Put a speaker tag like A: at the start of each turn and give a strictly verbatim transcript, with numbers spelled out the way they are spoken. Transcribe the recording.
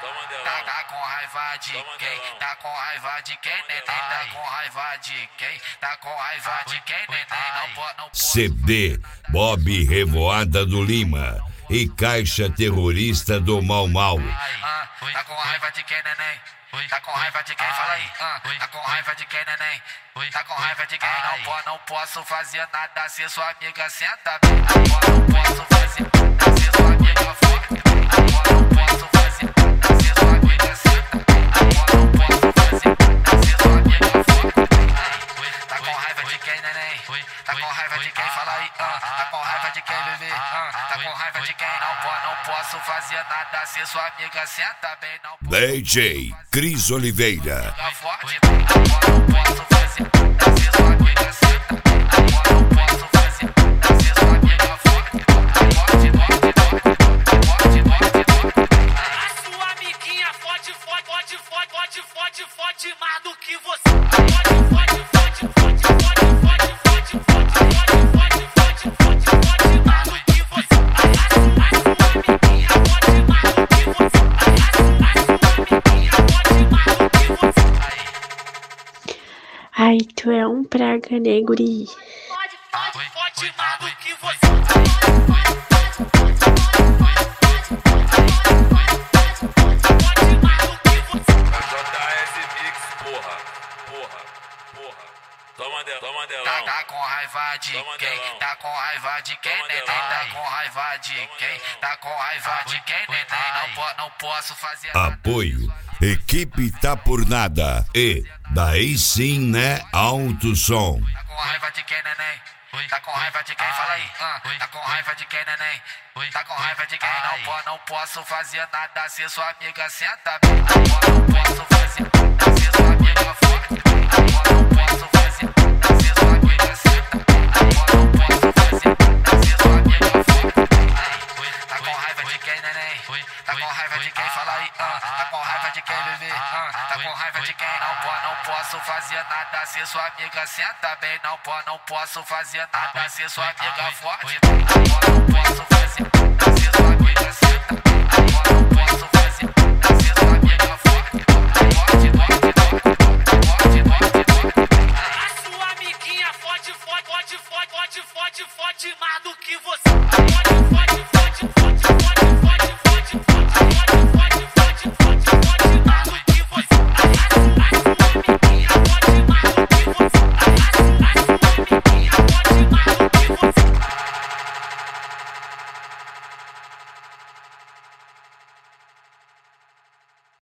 A: Tá, tá com raiva de quem? Tá com raiva de quem, neném? Tá com raiva de quem? Tá com raiva de quem, neném? Não pode, não pode.
B: C D Bob Revoada do Lima e Caixa Terrorista do Mau Mau.
A: Ah, tá com raiva de quem, neném? Tá com raiva de quem? Fala aí. Ah, tá com raiva de quem, neném? Tá com raiva de quem? Não, po, não posso fazer nada se sua amiga senta bem. Não posso fazer nada se sua amiga forte. Não posso fazer nada se sua amiga senta. Não posso fazer nada se sua amiga forte. Tá com raiva de quem, neném? Tá com raiva de quem? Fala aí. Ah, tá com raiva de quem, bebê? Ah, tá com raiva de quem? Não, po, não posso fazer nada se sua amiga senta bem. Não
B: D J Cris Oliveira.
A: forte. Não posso fazer nada se sua amiga senta. Não posso fazer nada se sua amiga forte. Forte, forte, forte, forte, forte.
C: A sua amiguinha forte, forte, forte, forte, forte, forte, forte, mais do que você. Forte, forte, forte, forte, forte, forte, forte, forte, forte, forte, forte, forte, forte, mais do que você. A sua amiguinha forte, mais do que você. A sua amiguinha forte, mais do que você.
D: Ai, tu é um praga, né, guri?
C: Pode, pode, pode, mais do que você.
A: Tá, tá com raiva de quem? Tá com raiva de quem, neném? Tá com raiva de quem? Tá com raiva de quem, neném? Não, po, não posso fazer nada.
B: Apoio Equipe Tá Por Nada e Daí Sim, né? Alto Som.
A: Tá com raiva de quem, neném? Tá com raiva de quem? Fala aí. Ah, tá com raiva de quem, neném? Tá com raiva de quem? Não, po, não posso fazer nada se sua amiga senta bem. Não posso fazer nada se sua amiga forte. Não posso fazer nada se sua amiga senta. Não posso fazer nada se sua amiga forte. Tá com raiva de quem, neném? Tá com raiva de quem? Fala aí. Ah, tá com raiva de quem, bebê? Ah, tá com raiva de quem? Não, po, não posso fazer nada se sua amiga senta bem. Não, po, não posso fazer nada se sua amiga forte. Não posso fazer nada se sua amiga senta.